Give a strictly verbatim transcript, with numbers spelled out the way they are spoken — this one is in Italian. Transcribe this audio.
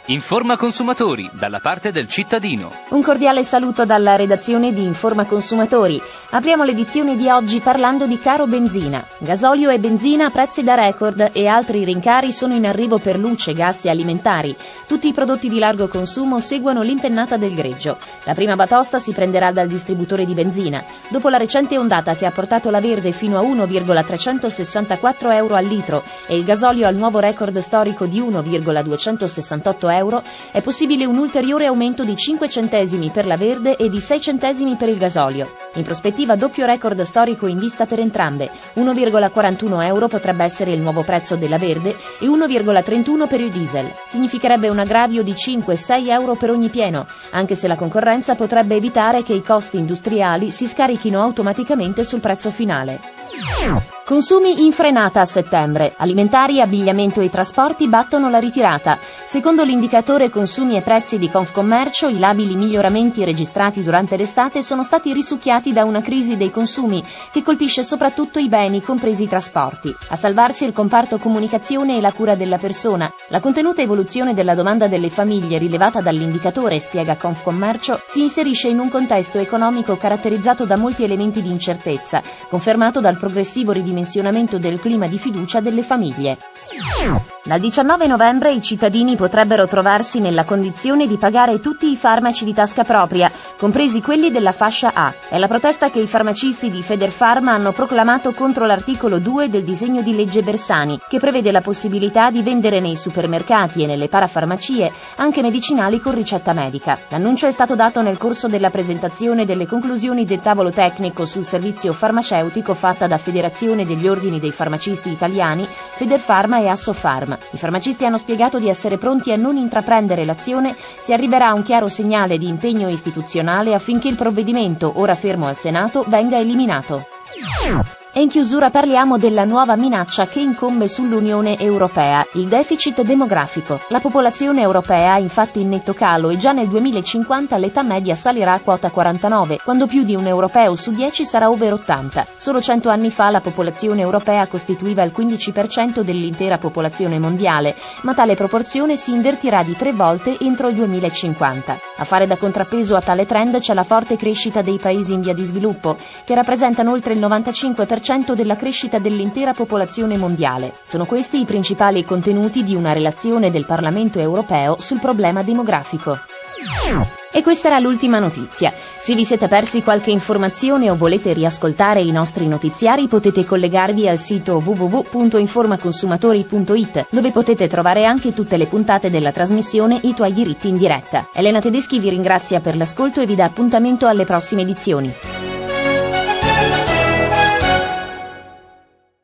Informa Consumatori, dalla parte del cittadino. Un cordiale saluto dalla redazione di Informa Consumatori. Apriamo l'edizione di oggi parlando di caro benzina. Gasolio e benzina a prezzi da record e altri rincari sono in arrivo per luce, gas e alimentari. Tutti i prodotti di largo consumo seguono l'impennata del greggio. La prima batosta si prenderà dal distributore di benzina. Dopo la recente ondata che ha portato la verde fino a uno virgola trecentosessantaquattro euro al litro e il gasolio al nuovo record storico di uno virgola duecentosessantotto euro, è possibile un ulteriore aumento di cinque centesimi per la verde e di sei centesimi per il gasolio. In prospettiva doppio record storico in vista per entrambe. uno virgola quarantuno euro potrebbe essere il nuovo prezzo della verde e uno virgola trentuno per il diesel. Significherebbe un aggravio di cinque sei euro per ogni pieno, anche se la concorrenza potrebbe evitare che i costi industriali si scarichino automaticamente sul prezzo finale. Consumi in frenata a settembre. Alimentari, abbigliamento e trasporti battono la ritirata. Secondo l'indicatore consumi e prezzi di Confcommercio, i labili miglioramenti registrati durante l'estate sono stati risucchiati da una crisi dei consumi che colpisce soprattutto i beni, compresi i trasporti. A salvarsi il comparto comunicazione e la cura della persona. La contenuta evoluzione della domanda delle famiglie rilevata dall'indicatore, spiega Confcommercio, si inserisce in un contesto economico caratterizzato da molti elementi di incertezza, confermato dal progressivo ridimensionamento del clima di fiducia delle famiglie. Dal diciannove novembre i cittadini potrebbero trovarsi nella condizione di pagare tutti i farmaci di tasca propria, compresi quelli della fascia A. È la protesta che i farmacisti di Federfarma hanno proclamato contro l'articolo due del disegno di legge Bersani, che prevede la possibilità di vendere nei supermercati e nelle parafarmacie anche medicinali con ricetta medica. L'annuncio è stato dato nel corso della presentazione delle conclusioni del tavolo tecnico sul servizio farmaceutico fatta da Federazione degli Ordini dei Farmacisti Italiani, Federfarma e Assofarm. I farmacisti hanno spiegato di essere pronti a non intraprendere l'azione se arriverà un chiaro segnale di impegno istituzionale affinché il provvedimento, ora fermo al Senato, venga eliminato. E in chiusura parliamo della nuova minaccia che incombe sull'Unione Europea, il deficit demografico. La popolazione europea è infatti in netto calo e già nel duemilacinquanta l'età media salirà a quota quarantanove, quando più di un europeo su dieci sarà over ottanta. Solo cento anni fa la popolazione europea costituiva il quindici per cento dell'intera popolazione mondiale, ma tale proporzione si invertirà di tre volte entro il duemilacinquanta. A fare da contrappeso a tale trend c'è la forte crescita dei paesi in via di sviluppo, che rappresentano oltre il novantacinque per cento della crescita dell'intera popolazione mondiale. Sono questi i principali contenuti di una relazione del Parlamento europeo sul problema demografico. E questa era l'ultima notizia. Se vi siete persi qualche informazione o volete riascoltare i nostri notiziari, potete collegarvi al sito w w w punto informaconsumatori punto i t, dove potete trovare anche tutte le puntate della trasmissione I tuoi diritti in diretta. Elena Tedeschi vi ringrazia per l'ascolto e vi dà appuntamento alle prossime edizioni.